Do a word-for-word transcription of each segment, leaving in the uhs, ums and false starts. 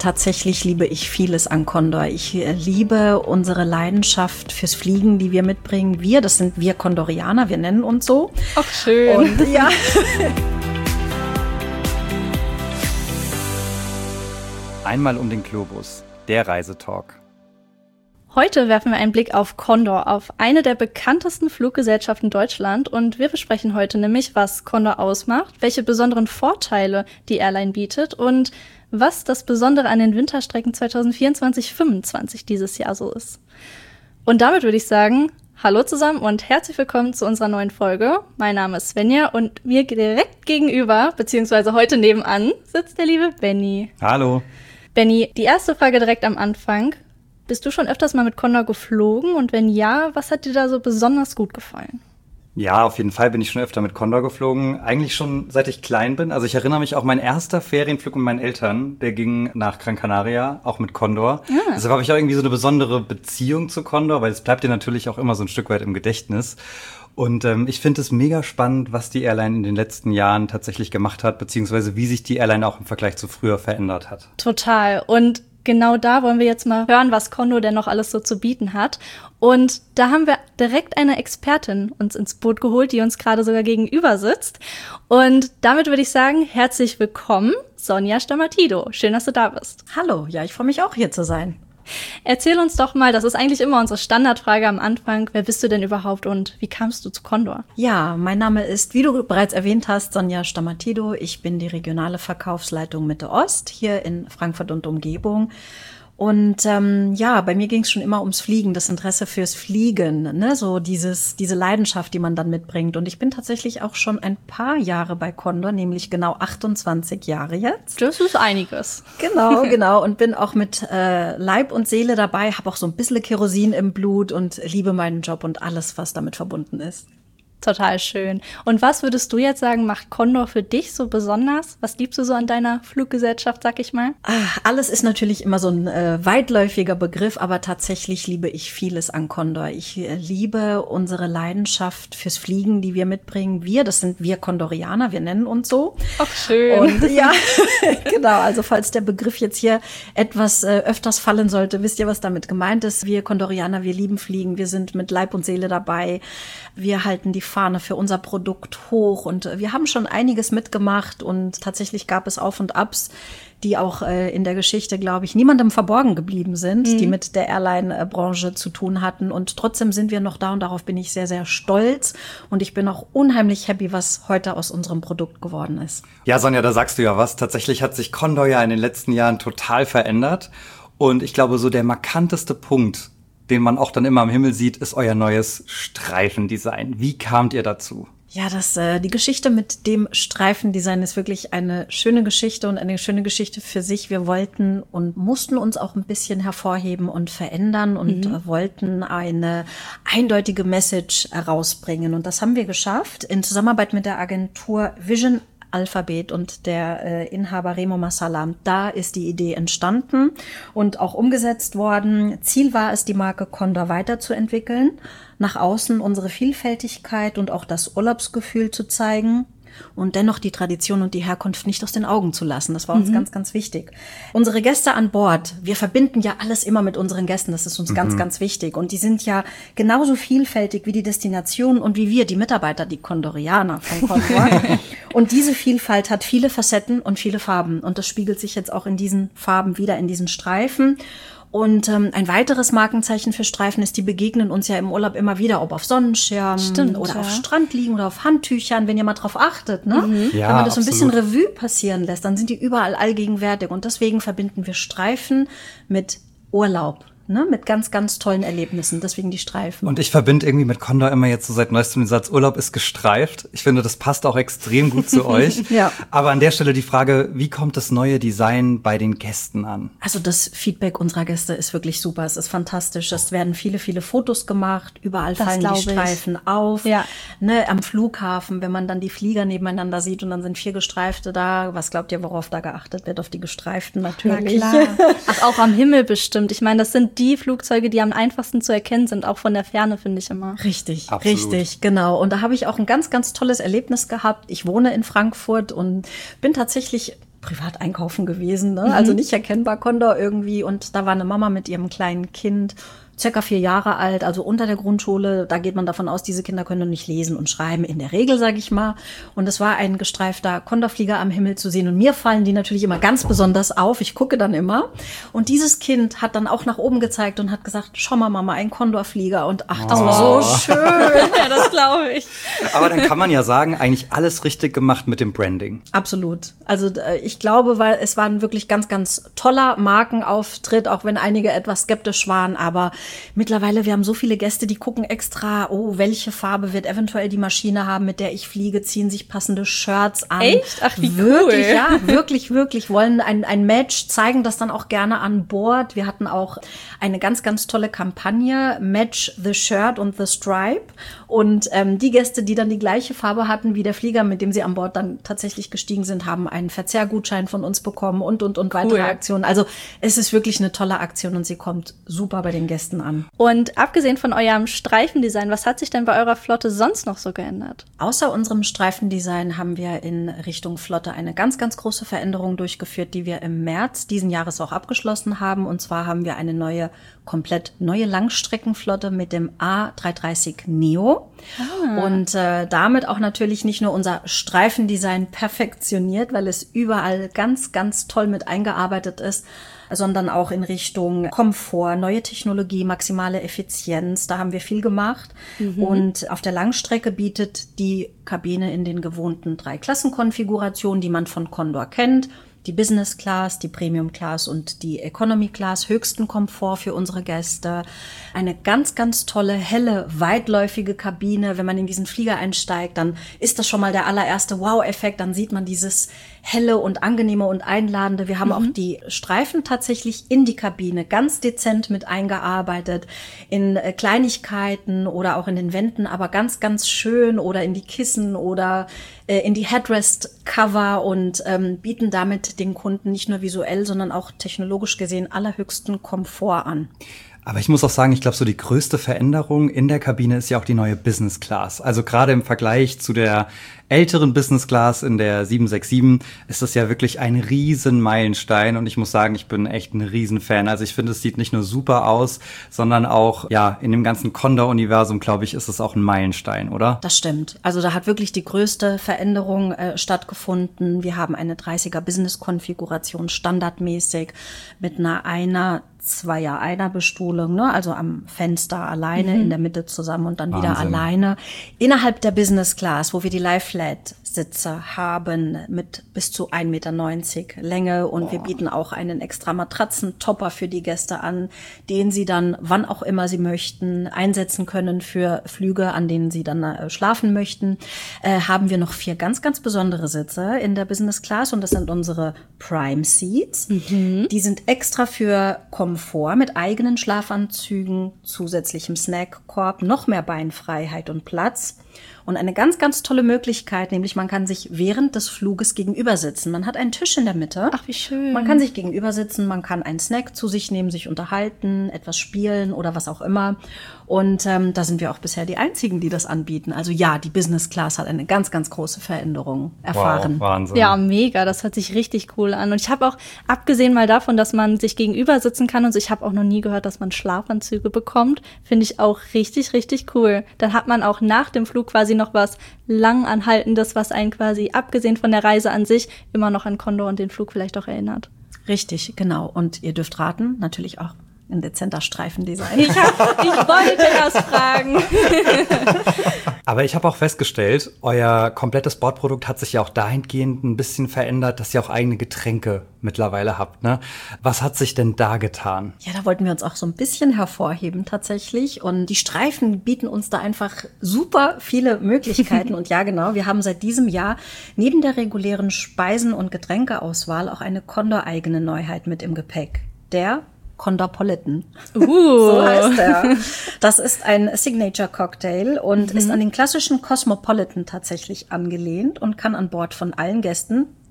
Tatsächlich liebe ich vieles an Condor. Ich liebe unsere Leidenschaft fürs Fliegen, die wir mitbringen. Wir, das sind wir Condorianer, wir nennen uns so. Ach, schön. Und ja. Einmal um den Globus, der Reisetalk. Heute werfen wir einen Blick auf Condor, auf eine der bekanntesten Fluggesellschaften in Deutschland. Und wir besprechen heute nämlich, was Condor ausmacht, welche besonderen Vorteile die Airline bietet und was das Besondere an den Winterstrecken zwanzig vierundzwanzig fünfundzwanzig dieses Jahr so ist. Und damit würde ich sagen, hallo zusammen und herzlich willkommen zu unserer neuen Folge. Mein Name ist Svenja und mir direkt gegenüber, beziehungsweise heute nebenan, sitzt der liebe Benny. Hallo. Benny, die erste Frage direkt am Anfang. Bist du schon öfters mal mit Condor geflogen? Und wenn ja, was hat dir da so besonders gut gefallen? Ja, auf jeden Fall bin ich schon öfter mit Condor geflogen. Eigentlich schon seit ich klein bin. Also ich erinnere mich auch, mein erster Ferienflug mit meinen Eltern, der ging nach Gran Canaria, auch mit Condor. Ja. Deshalb habe ich auch irgendwie so eine besondere Beziehung zu Condor, weil es bleibt dir natürlich auch immer so ein Stück weit im Gedächtnis. Und ähm, ich finde es mega spannend, was die Airline in den letzten Jahren tatsächlich gemacht hat, beziehungsweise wie sich die Airline auch im Vergleich zu früher verändert hat. Total. Und genau da wollen wir jetzt mal hören, was Condor denn noch alles so zu bieten hat. Und da haben wir direkt eine Expertin uns ins Boot geholt, die uns gerade sogar gegenüber sitzt. Und damit würde ich sagen, herzlich willkommen, Sonja Stamatido. Schön, dass du da bist. Hallo, ja, ich freue mich auch, hier zu sein. Erzähl uns doch mal, das ist eigentlich immer unsere Standardfrage am Anfang, wer bist du denn überhaupt und wie kamst du zu Condor? Ja, mein Name ist, wie du bereits erwähnt hast, Sonja Stamatido. Ich bin die regionale Verkaufsleitung Mitte Ost hier in Frankfurt und Umgebung. Und ähm, ja, bei mir ging es schon immer ums Fliegen, das Interesse fürs Fliegen, ne, so dieses diese Leidenschaft, die man dann mitbringt. Und ich bin tatsächlich auch schon ein paar Jahre bei Condor, nämlich genau achtundzwanzig Jahre jetzt. Das ist einiges. Genau, genau. Und bin auch mit äh, Leib und Seele dabei, habe auch so ein bisschen Kerosin im Blut und liebe meinen Job und alles, was damit verbunden ist. Total schön. Und was würdest du jetzt sagen, macht Condor für dich so besonders? Was liebst du so an deiner Fluggesellschaft, sag ich mal? Ach, alles ist natürlich immer so ein äh, weitläufiger Begriff, aber tatsächlich liebe ich vieles an Condor. Ich äh, liebe unsere Leidenschaft fürs Fliegen, die wir mitbringen. Wir, das sind wir Condorianer, wir nennen uns so. Ach, schön. Und ja, genau, also falls der Begriff jetzt hier etwas äh, öfters fallen sollte, wisst ihr, was damit gemeint ist. Wir Condorianer, wir lieben Fliegen, wir sind mit Leib und Seele dabei. Wir halten die Fahne für unser Produkt hoch und wir haben schon einiges mitgemacht und tatsächlich gab es Auf und Abs, die auch äh, in der Geschichte, glaube ich, niemandem verborgen geblieben sind, mhm. die mit der Airline-Branche zu tun hatten. Und trotzdem sind wir noch da und darauf bin ich sehr, sehr stolz. Und ich bin auch unheimlich happy, was heute aus unserem Produkt geworden ist. Ja, Sonja, da sagst du ja was. Tatsächlich hat sich Condor ja in den letzten Jahren total verändert. Und ich glaube, so der markanteste Punkt, den man auch dann immer am Himmel sieht, ist euer neues Streifendesign. Wie kamt ihr dazu? Ja, das, äh, die Geschichte mit dem Streifendesign ist wirklich eine schöne Geschichte und eine schöne Geschichte für sich. Wir wollten und mussten uns auch ein bisschen hervorheben und verändern und mhm. äh, wollten eine eindeutige Message herausbringen. Und das haben wir geschafft in Zusammenarbeit mit der Agentur Vision Alphabet und der äh, Inhaber Remo Massalam. Da ist die Idee entstanden und auch umgesetzt worden. Ziel war es, die Marke Condor weiterzuentwickeln, nach außen unsere Vielfältigkeit und auch das Urlaubsgefühl zu zeigen und dennoch die Tradition und die Herkunft nicht aus den Augen zu lassen. Das war uns mhm. ganz, ganz wichtig. Unsere Gäste an Bord, wir verbinden ja alles immer mit unseren Gästen. Das ist uns mhm. ganz, ganz wichtig. Und die sind ja genauso vielfältig wie die Destination und wie wir, die Mitarbeiter, die Condorianer von Condor. Und diese Vielfalt hat viele Facetten und viele Farben. Und das spiegelt sich jetzt auch in diesen Farben wieder, in diesen Streifen. Und ähm, ein weiteres Markenzeichen für Streifen ist, die begegnen uns ja im Urlaub immer wieder, ob auf Sonnenschirmen Stimmt, oder ja. auf Strand liegen oder auf Handtüchern, wenn ihr mal drauf achtet, ne? Mhm. Ja, wenn man das so ein bisschen absolut. Revue passieren lässt, dann sind die überall allgegenwärtig. Und deswegen verbinden wir Streifen mit Urlaub. Ne, mit ganz, ganz tollen Erlebnissen, deswegen die Streifen. Und ich verbinde irgendwie mit Condor immer jetzt so seit neuestem den Satz, Urlaub ist gestreift. Ich finde, das passt auch extrem gut zu euch. Ja. Aber an der Stelle die Frage, wie kommt das neue Design bei den Gästen an? Also das Feedback unserer Gäste ist wirklich super, es ist fantastisch. Es werden viele, viele Fotos gemacht, überall Das fallen die glaub ich. Streifen auf. Ja. Ne, am Flughafen, wenn man dann die Flieger nebeneinander sieht und dann sind vier Gestreifte da, was glaubt ihr, worauf da geachtet wird? Auf die Gestreiften natürlich. Na klar. Ach, auch am Himmel bestimmt. Ich meine, das sind die Flugzeuge, die am einfachsten zu erkennen sind, auch von der Ferne, finde ich immer. Richtig, Absolut. richtig, genau. Und da habe ich auch ein ganz, ganz tolles Erlebnis gehabt. Ich wohne in Frankfurt und bin tatsächlich privat einkaufen gewesen, ne? Mhm. Also nicht erkennbar Condor irgendwie. Und da war eine Mama mit ihrem kleinen Kind, circa vier Jahre alt, also unter der Grundschule. Da geht man davon aus, diese Kinder können nicht lesen und schreiben, in der Regel, sage ich mal. Und es war ein gestreifter Condorflieger am Himmel zu sehen. Und mir fallen die natürlich immer ganz besonders auf. Ich gucke dann immer. Und dieses Kind hat dann auch nach oben gezeigt und hat gesagt, schau mal, Mama, ein Condorflieger. Und ach, das oh. war so schön. Ja, das glaube ich. Aber dann kann man ja sagen, eigentlich alles richtig gemacht mit dem Branding. Absolut. Also ich glaube, weil es war ein wirklich ganz, ganz toller Markenauftritt, auch wenn einige etwas skeptisch waren. Aber mittlerweile, wir haben so viele Gäste, die gucken extra, oh, welche Farbe wird eventuell die Maschine haben, mit der ich fliege, ziehen sich passende Shirts an. Echt? Ach, wie wirklich, cool. Ja, wirklich, wirklich, wollen ein, ein Match, zeigen das dann auch gerne an Bord. Wir hatten auch eine ganz, ganz tolle Kampagne, Match the Shirt und the Stripe. Und ähm, die Gäste, die dann die gleiche Farbe hatten wie der Flieger, mit dem sie an Bord dann tatsächlich gestiegen sind, haben einen Verzehrgutschein von uns bekommen und, und, und weitere cool. Aktionen. Also es ist wirklich eine tolle Aktion und sie kommt super bei den Gästen an. Und abgesehen von eurem Streifendesign, was hat sich denn bei eurer Flotte sonst noch so geändert? Außer unserem Streifendesign haben wir in Richtung Flotte eine ganz, ganz große Veränderung durchgeführt, die wir im März diesen Jahres auch abgeschlossen haben. Und zwar haben wir eine neue, komplett neue Langstreckenflotte mit dem A drei dreißig Neo. Ah. Und äh, damit auch natürlich nicht nur unser Streifendesign perfektioniert, weil es überall ganz, ganz toll mit eingearbeitet ist, sondern auch in Richtung Komfort, neue Technologie, maximale Effizienz. Da haben wir viel gemacht. Mhm. Und auf der Langstrecke bietet die Kabine in den gewohnten drei Klassenkonfigurationen, die man von Condor kennt, die Business Class, die Premium Class und die Economy Class, höchsten Komfort für unsere Gäste. Eine ganz, ganz tolle, helle, weitläufige Kabine. Wenn man in diesen Flieger einsteigt, dann ist das schon mal der allererste Wow-Effekt. Dann sieht man dieses helle und angenehme und einladende. Wir haben mhm. auch die Streifen tatsächlich in die Kabine ganz dezent mit eingearbeitet, in äh, Kleinigkeiten oder auch in den Wänden, aber ganz, ganz schön, oder in die Kissen oder äh, in die Headrest-Cover, und ähm, bieten damit den Kunden nicht nur visuell, sondern auch technologisch gesehen allerhöchsten Komfort an. Aber ich muss auch sagen, ich glaube, so die größte Veränderung in der Kabine ist ja auch die neue Business Class. Also gerade im Vergleich zu der älteren Business Class in der sieben sechs sieben ist das ja wirklich ein riesen Meilenstein. Und ich muss sagen, ich bin echt ein Riesenfan. Also ich finde, es sieht nicht nur super aus, sondern auch, ja, in dem ganzen Condor-Universum, glaube ich, ist es auch ein Meilenstein, oder? Das stimmt. Also da hat wirklich die größte Veränderung äh, stattgefunden. Wir haben eine dreißiger Business-Konfiguration standardmäßig mit einer einer Zweier einer Bestuhlung, ne? Also am Fenster alleine, mhm. in der Mitte zusammen und dann Wahnsinn. Wieder alleine. Innerhalb der Business Class, wo wir die Lie-Flat-Sitze haben mit bis zu ein Meter neunzig Länge, und oh. wir bieten auch einen extra Matratzentopper für die Gäste an, den sie dann, wann auch immer sie möchten, einsetzen können für Flüge, an denen sie dann äh, schlafen möchten. Äh, haben wir noch vier ganz, ganz besondere Sitze in der Business Class, und das sind unsere Prime Seats. Mhm. Die sind extra für Komfort mit eigenen Schlafanzügen, zusätzlichem Snackkorb, noch mehr Beinfreiheit und Platz. Und eine ganz, ganz tolle Möglichkeit, nämlich man kann sich während des Fluges gegenüber sitzen. Man hat einen Tisch in der Mitte. Ach, wie schön. Man kann sich gegenüber sitzen, man kann einen Snack zu sich nehmen, sich unterhalten, etwas spielen oder was auch immer. Und ähm, da sind wir auch bisher die Einzigen, die das anbieten. Also ja, die Business Class hat eine ganz, ganz große Veränderung erfahren. Wow, Wahnsinn. Ja, mega. Das hört sich richtig cool an. Und ich habe auch, abgesehen mal davon, dass man sich gegenüber sitzen kann, und ich habe auch noch nie gehört, dass man Schlafanzüge bekommt, finde ich auch richtig, richtig cool. Dann hat man auch nach dem Flug quasi noch was Langanhaltendes, was einen quasi, abgesehen von der Reise an sich, immer noch an Condor und den Flug vielleicht auch erinnert. Richtig, genau. Und ihr dürft raten, natürlich auch ein dezenter Streifendesign. Ich, hab, ich wollte das fragen. Aber ich habe auch festgestellt, euer komplettes Bordprodukt hat sich ja auch dahingehend ein bisschen verändert, dass ihr auch eigene Getränke mittlerweile habt, ne? Was hat sich denn da getan? Ja, da wollten wir uns auch so ein bisschen hervorheben tatsächlich. Und die Streifen bieten uns da einfach super viele Möglichkeiten. Und ja, genau, wir haben seit diesem Jahr neben der regulären Speisen- und Getränkeauswahl auch eine Condor-eigene Neuheit mit im Gepäck. Der Condorpolitan. Uh. So heißt er. Das ist ein Signature-Cocktail und mhm. ist an den klassischen Cosmopolitan tatsächlich angelehnt und kann an Bord von allen Gästen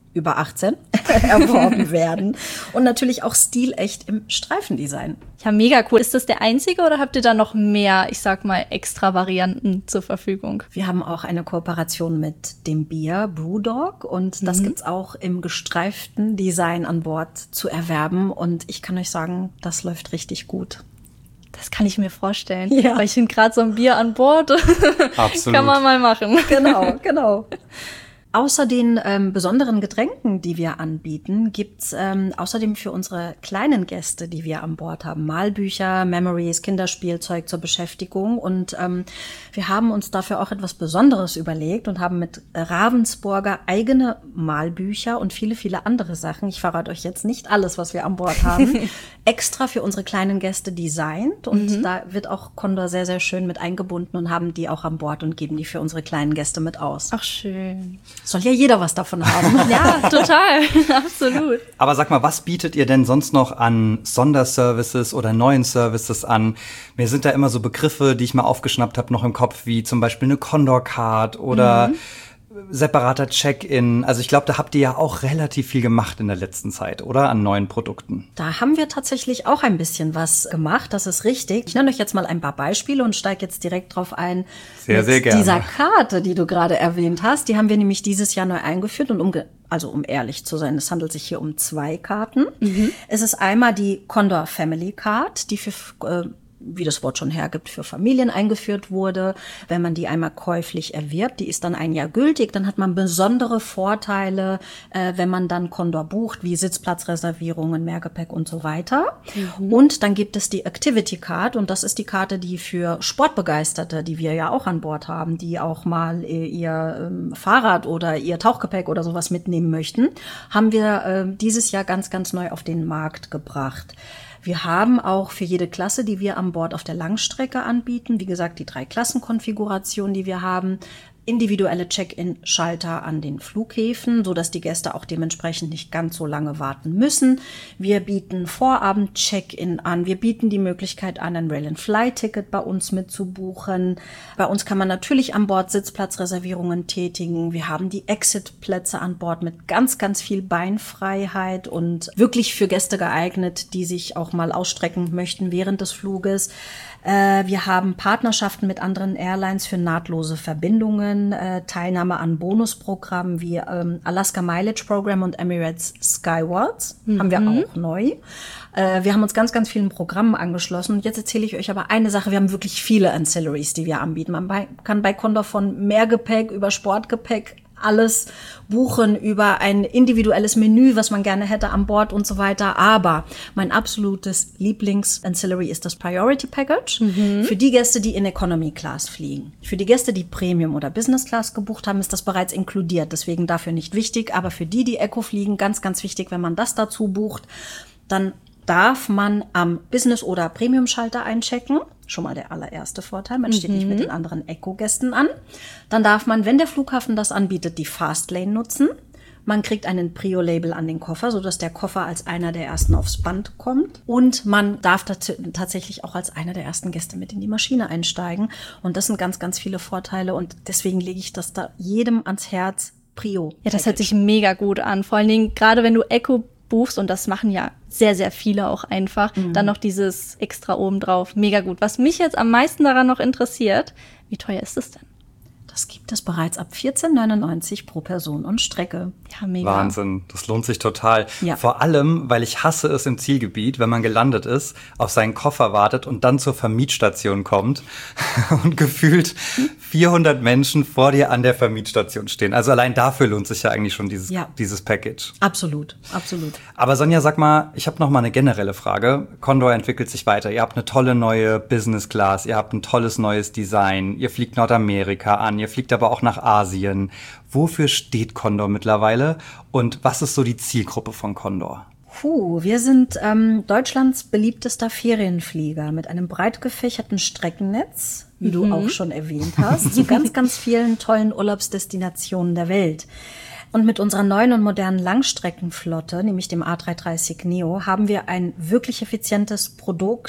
über achtzehn erworben werden und natürlich auch stilecht im Streifendesign. Ja, mega cool. Ist das der einzige oder habt ihr da noch mehr, ich sag mal, extra Varianten zur Verfügung? Wir haben auch eine Kooperation mit dem Bier Brewdog und das mhm. gibt's auch im gestreiften Design an Bord zu erwerben und ich kann euch sagen, das läuft richtig gut. Das kann ich mir vorstellen, ja. weil ich finde gerade so ein Bier an Bord, Absolut. Kann man mal machen. Genau, genau. Außer den ähm, besonderen Getränken, die wir anbieten, gibt's ähm, außerdem für unsere kleinen Gäste, die wir an Bord haben, Malbücher, Memories, Kinderspielzeug zur Beschäftigung. Und ähm, wir haben uns dafür auch etwas Besonderes überlegt und haben mit Ravensburger eigene Malbücher und viele, viele andere Sachen, ich verrate euch jetzt nicht alles, was wir an Bord haben, extra für unsere kleinen Gäste designt. Und mhm. da wird auch Condor sehr, sehr schön mit eingebunden und haben die auch an Bord und geben die für unsere kleinen Gäste mit aus. Ach, schön. Soll ja jeder was davon haben. Ja, total. Absolut. Aber sag mal, was bietet ihr denn sonst noch an Sonderservices oder neuen Services an? Mir sind da immer so Begriffe, die ich mal aufgeschnappt habe, noch im Kopf, wie zum Beispiel eine Condor-Card oder mhm. separater Check-in. Also ich glaube, da habt ihr ja auch relativ viel gemacht in der letzten Zeit, oder? An neuen Produkten. Da haben wir tatsächlich auch ein bisschen was gemacht, das ist richtig. Ich nenne euch jetzt mal ein paar Beispiele und steige jetzt direkt drauf ein. Sehr, mit sehr gerne. Dieser Karte, die du gerade erwähnt hast, die haben wir nämlich dieses Jahr neu eingeführt und um also um ehrlich zu sein, es handelt sich hier um zwei Karten. Mhm. Es ist einmal die Condor Family Card, die für äh, wie das Wort schon hergibt, für Familien eingeführt wurde. Wenn man die einmal käuflich erwirbt, die ist dann ein Jahr gültig, dann hat man besondere Vorteile, äh, wenn man dann Condor bucht, wie Sitzplatzreservierungen, Mehrgepäck und so weiter. Mhm. Und dann gibt es die Activity Card und das ist die Karte, die für Sportbegeisterte, die wir ja auch an Bord haben, die auch mal äh, ihr ähm, Fahrrad oder ihr Tauchgepäck oder sowas mitnehmen möchten, haben wir äh, dieses Jahr ganz, ganz neu auf den Markt gebracht. Wir haben auch für jede Klasse, die wir an Bord auf der Langstrecke anbieten, wie gesagt, die drei Klassenkonfigurationen, die wir haben, individuelle Check-in-Schalter an den Flughäfen, so dass die Gäste auch dementsprechend nicht ganz so lange warten müssen. Wir bieten Vorabend-Check-in an. Wir bieten die Möglichkeit an, ein Rail-and-Fly-Ticket bei uns mitzubuchen. Bei uns kann man natürlich an Bord Sitzplatzreservierungen tätigen. Wir haben die Exit-Plätze an Bord mit ganz, ganz viel Beinfreiheit und wirklich für Gäste geeignet, die sich auch mal ausstrecken möchten während des Fluges. Äh, wir haben Partnerschaften mit anderen Airlines für nahtlose Verbindungen, äh, Teilnahme an Bonusprogrammen wie ähm, Alaska Mileage Program und Emirates Skywards, mhm. haben wir auch neu. Äh, wir haben uns ganz, ganz vielen Programmen angeschlossen. Und jetzt erzähle ich euch aber eine Sache. Wir haben wirklich viele Ancillaries, die wir anbieten. Man bei, kann bei Condor von Mehrgepäck über Sportgepäck alles buchen über ein individuelles Menü, was man gerne hätte an Bord und so weiter. Aber mein absolutes Lieblings-Ancillary ist das Priority Package. Mhm. Für die Gäste, die in Economy Class fliegen. Für die Gäste, die Premium oder Business Class gebucht haben, ist das bereits inkludiert. Deswegen dafür nicht wichtig. Aber für die, die Eco fliegen, ganz, ganz wichtig, wenn man das dazu bucht, dann darf man am Business- oder Premium-Schalter einchecken. Schon mal der allererste Vorteil. Man steht mhm. nicht mit den anderen Eco-Gästen an. Dann darf man, wenn der Flughafen das anbietet, die Fastlane nutzen. Man kriegt einen Prio-Label an den Koffer, sodass der Koffer als einer der ersten aufs Band kommt. Und man darf tats- tatsächlich auch als einer der ersten Gäste mit in die Maschine einsteigen. Und das sind ganz, ganz viele Vorteile. Und deswegen lege ich das da jedem ans Herz. Prio. Ja, das hört sich mega gut an. Vor allen Dingen, gerade wenn du Eco buchst, und das machen ja sehr, sehr viele auch einfach, mhm. dann noch dieses extra obendrauf. Mega gut. Was mich jetzt am meisten daran noch interessiert, wie teuer ist es denn? Das gibt es bereits ab vierzehn neunundneunzig pro Person und Strecke. Ja, mega. Wahnsinn, das lohnt sich total. Ja. Vor allem, weil ich hasse es im Zielgebiet, wenn man gelandet ist, auf seinen Koffer wartet und dann zur Vermietstation kommt und gefühlt vierhundert Menschen vor dir an der Vermietstation stehen. Also allein dafür lohnt sich ja eigentlich schon dieses, ja. dieses Package. Absolut, absolut. Aber Sonja, sag mal, ich habe noch mal eine generelle Frage. Condor entwickelt sich weiter. Ihr habt eine tolle neue Business Class, ihr habt ein tolles neues Design, ihr fliegt Nordamerika an, ihr fliegt aber auch nach Asien. Wofür steht Condor mittlerweile und was ist so die Zielgruppe von Condor? Puh, wir sind ähm, Deutschlands beliebtester Ferienflieger mit einem breit gefächerten Streckennetz, wie mhm. du auch schon erwähnt hast, zu ganz, ganz vielen tollen Urlaubsdestinationen der Welt. Und mit unserer neuen und modernen Langstreckenflotte, nämlich dem A drei dreißig neo, haben wir ein wirklich effizientes Produkt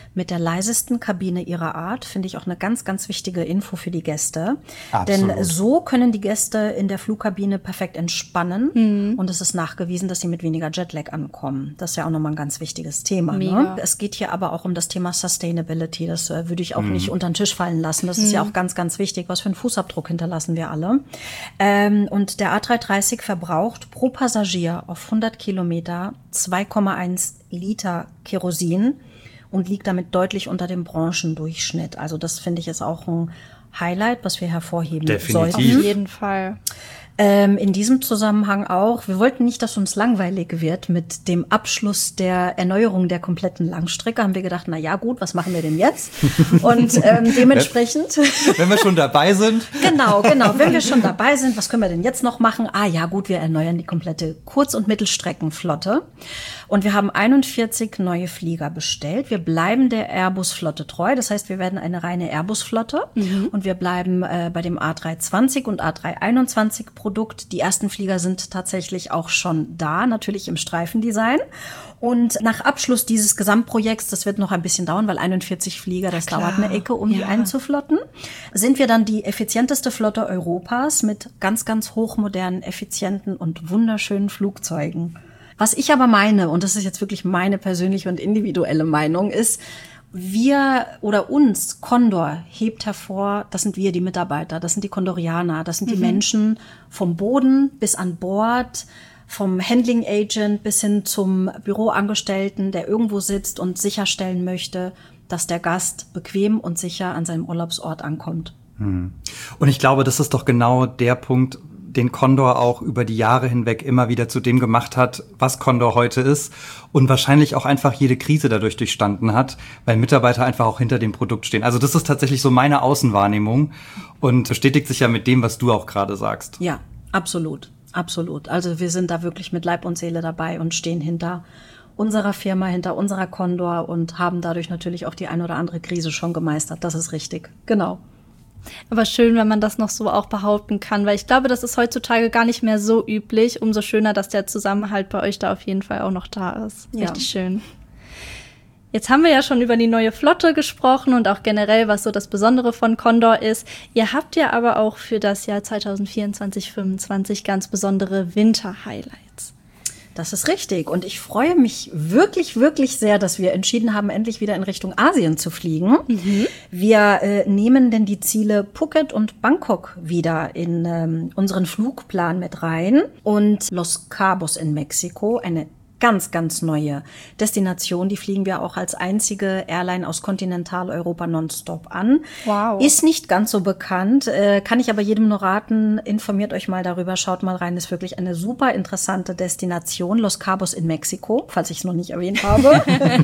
mit der leisesten Kabine ihrer Art, finde ich auch eine ganz, ganz wichtige Info für die Gäste. Absolut. Denn so können die Gäste in der Flugkabine perfekt entspannen mhm. und es ist nachgewiesen, dass sie mit weniger Jetlag ankommen. Das ist ja auch nochmal ein ganz wichtiges Thema. Ne? Es geht hier aber auch um das Thema Sustainability. Das äh, würde ich auch mhm. nicht unter den Tisch fallen lassen. Das mhm. ist ja auch ganz, ganz wichtig. Was für einen Fußabdruck hinterlassen wir alle? Ähm, und der A drei dreißig verbraucht pro Passagier auf hundert Kilometer zwei Komma eins Liter Kerosin und liegt damit deutlich unter dem Branchendurchschnitt. Also das finde ich ist auch ein Highlight, was wir hervorheben Definitiv. sollten. Auf jeden Fall. Ähm, in diesem Zusammenhang auch, wir wollten nicht, dass uns langweilig wird mit dem Abschluss der Erneuerung der kompletten Langstrecke. Haben wir gedacht, na ja, gut, was machen wir denn jetzt? Und ähm, dementsprechend... Wenn wir schon dabei sind. Genau, genau. Wenn wir schon dabei sind, was können wir denn jetzt noch machen? Ah ja, gut, wir erneuern die komplette Kurz- und Mittelstreckenflotte. Und wir haben einundvierzig neue Flieger bestellt. Wir bleiben der Airbus-Flotte treu. Das heißt, wir werden eine reine Airbus-Flotte. Mhm. Und wir bleiben äh, bei dem A drei zwanzig und A drei einundzwanzig Produkt. Die ersten Flieger sind tatsächlich auch schon da, natürlich im Streifendesign. Und nach Abschluss dieses Gesamtprojekts, das wird noch ein bisschen dauern, weil einundvierzig Flieger, das Klar. dauert eine Ecke, um ja. die einzuflotten, sind wir dann die effizienteste Flotte Europas mit ganz, ganz hochmodernen, effizienten und wunderschönen Flugzeugen. Was ich aber meine, und das ist jetzt wirklich meine persönliche und individuelle Meinung, ist, wir oder uns, Condor, hebt hervor, das sind wir, die Mitarbeiter, das sind die Condorianer, das sind die mhm. Menschen vom Boden bis an Bord, vom Handling Agent bis hin zum Büroangestellten, der irgendwo sitzt und sicherstellen möchte, dass der Gast bequem und sicher an seinem Urlaubsort ankommt. Hm. Und ich glaube, das ist doch genau der Punkt, den Condor auch über die Jahre hinweg immer wieder zu dem gemacht hat, was Condor heute ist und wahrscheinlich auch einfach jede Krise dadurch durchstanden hat, weil Mitarbeiter einfach auch hinter dem Produkt stehen. Also das ist tatsächlich so meine Außenwahrnehmung und bestätigt sich ja mit dem, was du auch gerade sagst. Ja, absolut, absolut. Also wir sind da wirklich mit Leib und Seele dabei und stehen hinter unserer Firma, hinter unserer Condor und haben dadurch natürlich auch die ein oder andere Krise schon gemeistert. Das ist richtig, genau. Aber schön, wenn man das noch so auch behaupten kann, weil ich glaube, das ist heutzutage gar nicht mehr so üblich. Umso schöner, dass der Zusammenhalt bei euch da auf jeden Fall auch noch da ist. Ja. Richtig schön. Jetzt haben wir ja schon über die neue Flotte gesprochen und auch generell, was so das Besondere von Condor ist. Ihr habt ja aber auch für das Jahr zwanzig vierundzwanzig fünfundzwanzig ganz besondere Winter-Highlights. Das ist richtig. Und ich freue mich wirklich, wirklich sehr, dass wir entschieden haben, endlich wieder in Richtung Asien zu fliegen. Mhm. Wir äh, nehmen denn die Ziele Phuket und Bangkok wieder in ähm, unseren Flugplan mit rein. Und Los Cabos in Mexiko, eine ganz, ganz neue Destination. Die fliegen wir auch als einzige Airline aus Kontinentaleuropa nonstop an. Wow. Ist nicht ganz so bekannt, äh, kann ich aber jedem nur raten, informiert euch mal darüber, schaut mal rein. Ist wirklich eine super interessante Destination. Los Cabos in Mexiko, falls ich es noch nicht erwähnt habe.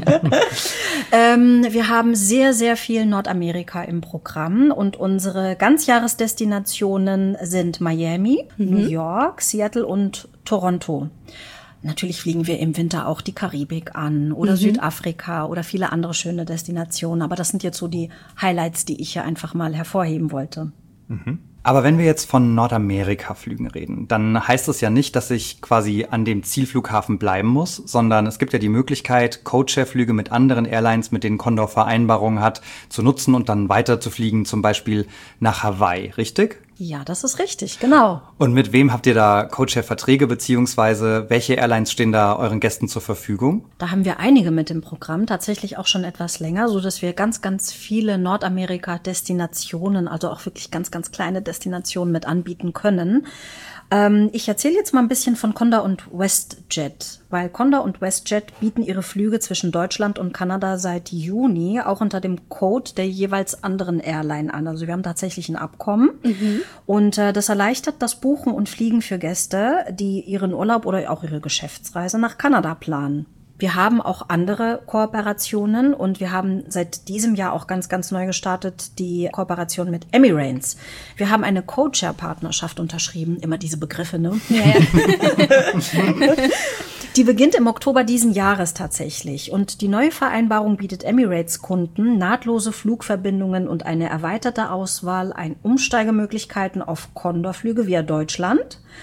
ähm, wir haben sehr, sehr viel Nordamerika im Programm und unsere Ganzjahresdestinationen sind Miami, mhm. New York, Seattle und Toronto. Natürlich fliegen wir im Winter auch die Karibik an oder mhm. Südafrika oder viele andere schöne Destinationen. Aber das sind jetzt so die Highlights, die ich hier einfach mal hervorheben wollte. Mhm. Aber wenn wir jetzt von Nordamerika-Flügen reden, dann heißt es ja nicht, dass ich quasi an dem Zielflughafen bleiben muss, sondern es gibt ja die Möglichkeit, Codeshare-Flüge mit anderen Airlines, mit denen Condor Vereinbarungen hat, zu nutzen und dann weiter zu fliegen, zum Beispiel nach Hawaii, richtig? Ja, das ist richtig, genau. Und mit wem habt ihr da Codeshare-Verträge, beziehungsweise welche Airlines stehen da euren Gästen zur Verfügung? Da haben wir einige mit im Programm, tatsächlich auch schon etwas länger, so dass wir ganz, ganz viele Nordamerika-Destinationen, also auch wirklich ganz, ganz kleine Destinationen mit anbieten können. Ähm, ich erzähle jetzt mal ein bisschen von Condor und WestJet, weil Condor und WestJet bieten ihre Flüge zwischen Deutschland und Kanada seit Juni auch unter dem Code der jeweils anderen Airline an. Also wir haben tatsächlich ein Abkommen mhm. und äh, das erleichtert das Buchen und Fliegen für Gäste, die ihren Urlaub oder auch ihre Geschäftsreise nach Kanada planen. Wir haben auch andere Kooperationen und wir haben seit diesem Jahr auch ganz, ganz neu gestartet die Kooperation mit Emirates. Wir haben eine Codeshare-Partnerschaft unterschrieben. Immer diese Begriffe, ne? Ja, ja. Die beginnt im Oktober diesen Jahres tatsächlich. Und die neue Vereinbarung bietet Emirates-Kunden nahtlose Flugverbindungen und eine erweiterte Auswahl an Umsteigemöglichkeiten auf Condor-Flüge via Deutschland.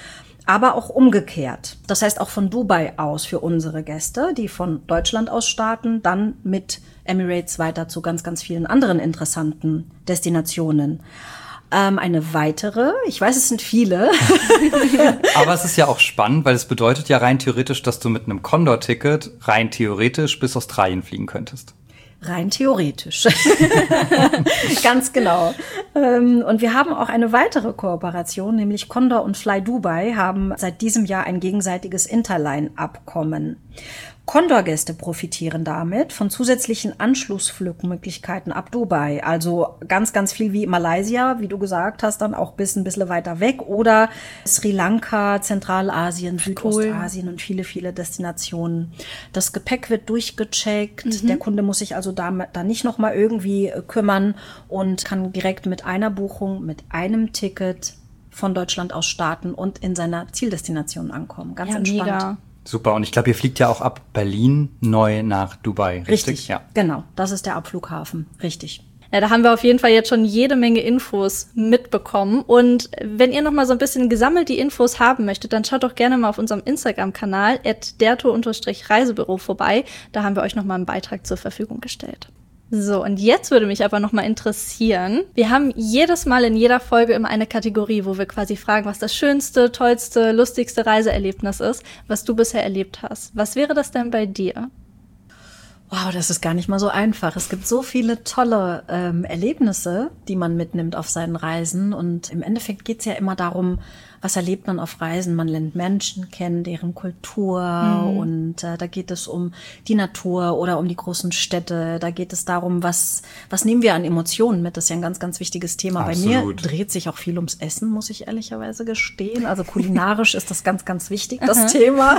aber auch umgekehrt. Das heißt auch von Dubai aus für unsere Gäste, die von Deutschland aus starten, dann mit Emirates weiter zu ganz, ganz vielen anderen interessanten Destinationen. Ähm, eine weitere, ich weiß, es sind viele. Aber es ist ja auch spannend, weil es bedeutet ja rein theoretisch, dass du mit einem Condor-Ticket rein theoretisch bis Australien fliegen könntest. Rein theoretisch. Ganz genau. Und wir haben auch eine weitere Kooperation, nämlich Condor und Fly Dubai haben seit diesem Jahr ein gegenseitiges Interline-Abkommen. Condor-Gäste profitieren damit von zusätzlichen Anschlussflugmöglichkeiten ab Dubai. Also ganz, ganz viel wie Malaysia, wie du gesagt hast, dann auch bis ein bisschen weiter weg. Oder Sri Lanka, Zentralasien, Südostasien und viele, viele Destinationen. Das Gepäck wird durchgecheckt. Mhm. Der Kunde muss sich also da, da nicht nochmal irgendwie kümmern und kann direkt mit einer Buchung, mit einem Ticket von Deutschland aus starten und in seiner Zieldestination ankommen. Ganz ja, entspannt. Mega. Super, und ich glaube, ihr fliegt ja auch ab Berlin neu nach Dubai, richtig? Richtig, ja. Genau, das ist der Abflughafen, richtig. Ja, da haben wir auf jeden Fall jetzt schon jede Menge Infos mitbekommen. Und wenn ihr noch mal so ein bisschen gesammelt die Infos haben möchtet, dann schaut doch gerne mal auf unserem Instagram-Kanal at dertour-reisebüro vorbei. Da haben wir euch noch mal einen Beitrag zur Verfügung gestellt. So, und jetzt würde mich aber noch mal interessieren, wir haben jedes Mal in jeder Folge immer eine Kategorie, wo wir quasi fragen, was das schönste, tollste, lustigste Reiseerlebnis ist, was du bisher erlebt hast. Was wäre das denn bei dir? Wow, das ist gar nicht mal so einfach. Es gibt so viele tolle ähm, Erlebnisse, die man mitnimmt auf seinen Reisen. Und im Endeffekt geht's ja immer darum, was erlebt man auf Reisen? Man lernt Menschen kennen, deren Kultur mhm. und äh, da geht es um die Natur oder um die großen Städte. Da geht es darum, was was nehmen wir an Emotionen mit? Das ist ja ein ganz, ganz wichtiges Thema. Absolut. Bei mir dreht sich auch viel ums Essen, muss ich ehrlicherweise gestehen. Also kulinarisch ist das ganz, ganz wichtig, das Thema.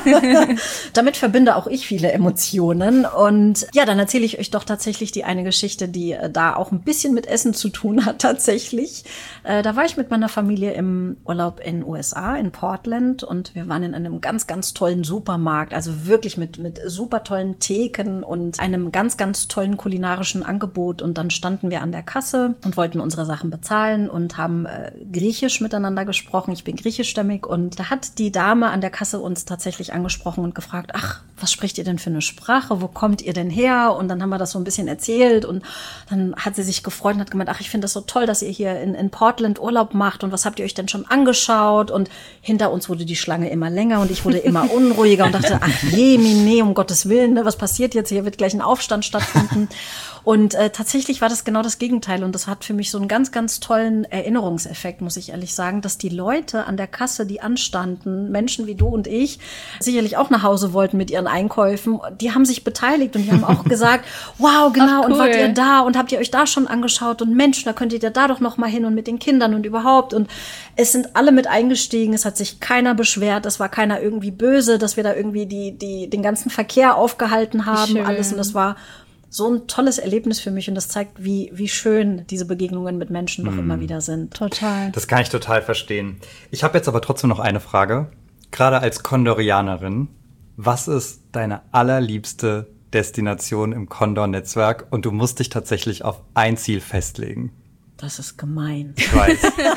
Damit verbinde auch ich viele Emotionen. Und ja, dann erzähle ich euch doch tatsächlich die eine Geschichte, die äh, da auch ein bisschen mit Essen zu tun hat tatsächlich. Äh, da war ich mit meiner Familie im Urlaub in U S A, in Portland, und wir waren in einem ganz, ganz tollen Supermarkt, also wirklich mit mit super tollen Theken und einem ganz, ganz tollen kulinarischen Angebot. Und dann standen wir an der Kasse und wollten unsere Sachen bezahlen und haben äh, Griechisch miteinander gesprochen. Ich bin griechischstämmig und da hat die Dame an der Kasse uns tatsächlich angesprochen und gefragt, ach, was spricht ihr denn für eine Sprache? Wo kommt ihr denn her? Und dann haben wir das so ein bisschen erzählt und dann hat sie sich gefreut und hat gemeint, ach, ich finde das so toll, dass ihr hier in, in Portland Urlaub macht und was habt ihr euch denn schon angeschaut? Und hinter uns wurde die Schlange immer länger und ich wurde immer unruhiger und dachte, ach je, mine, um Gottes Willen, ne, was passiert jetzt? Hier wird gleich ein Aufstand stattfinden. Und äh, tatsächlich war das genau das Gegenteil und das hat für mich so einen ganz, ganz tollen Erinnerungseffekt, muss ich ehrlich sagen, dass die Leute an der Kasse, die anstanden, Menschen wie du und ich, sicherlich auch nach Hause wollten mit ihren Einkäufen, die haben sich beteiligt und die haben auch gesagt, wow, genau, ach, cool. Und wart ihr da und habt ihr euch da schon angeschaut und Mensch, da könntet ihr da doch noch mal hin und mit den Kindern und überhaupt. Und es sind alle mit eingestiegen, es hat sich keiner beschwert, es war keiner irgendwie böse, dass wir da irgendwie die die den ganzen Verkehr aufgehalten haben, schön. Alles, und das war so ein tolles Erlebnis für mich und das zeigt, wie wie schön diese Begegnungen mit Menschen doch mm. immer wieder sind. Total. Das kann ich total verstehen. Ich habe jetzt aber trotzdem noch eine Frage. Gerade als Condorianerin, was ist deine allerliebste Destination im Condor-Netzwerk? Und du musst dich tatsächlich auf ein Ziel festlegen. Das ist gemein. Ich weiß.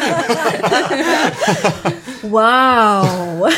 Wow.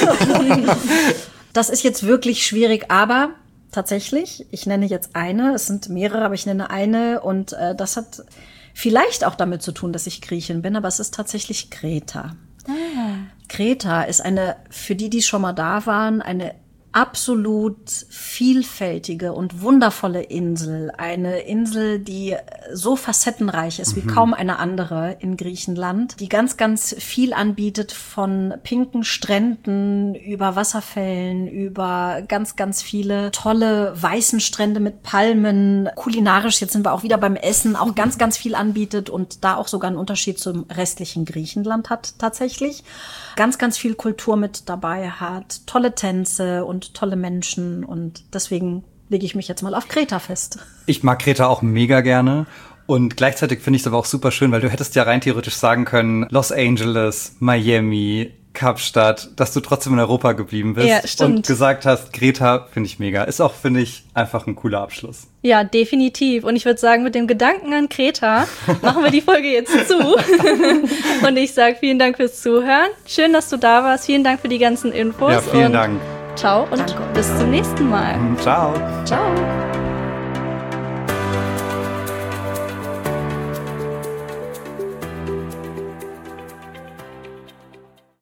Das ist jetzt wirklich schwierig, aber tatsächlich, ich nenne jetzt eine, es sind mehrere, aber ich nenne eine und äh, das hat vielleicht auch damit zu tun, dass ich Griechin bin, aber es ist tatsächlich Kreta. Ah. Kreta ist eine, für die, die schon mal da waren, eine absolut vielfältige und wundervolle Insel. Eine Insel, die so facettenreich ist wie mhm. kaum eine andere in Griechenland, die ganz, ganz viel anbietet, von pinken Stränden über Wasserfällen, über ganz, ganz viele tolle weißen Strände mit Palmen. Kulinarisch, jetzt sind wir auch wieder beim Essen, auch ganz, ganz viel anbietet und da auch sogar einen Unterschied zum restlichen Griechenland hat tatsächlich. Ganz, ganz viel Kultur mit dabei hat, tolle Tänze und tolle Menschen und deswegen lege ich mich jetzt mal auf Kreta fest. Ich mag Kreta auch mega gerne und gleichzeitig finde ich es aber auch super schön, weil du hättest ja rein theoretisch sagen können, Los Angeles, Miami, Kapstadt, dass du trotzdem in Europa geblieben bist Ja, stimmt. und gesagt hast, Greta, finde ich mega. Ist auch, finde ich, einfach ein cooler Abschluss. Ja, definitiv. Und ich würde sagen, mit dem Gedanken an Greta machen wir die Folge jetzt zu. Und ich sage vielen Dank fürs Zuhören. Schön, dass du da warst. Vielen Dank für die ganzen Infos. Ja, vielen und Dank. Ciao und Danke. bis zum nächsten Mal. Ciao. Ciao.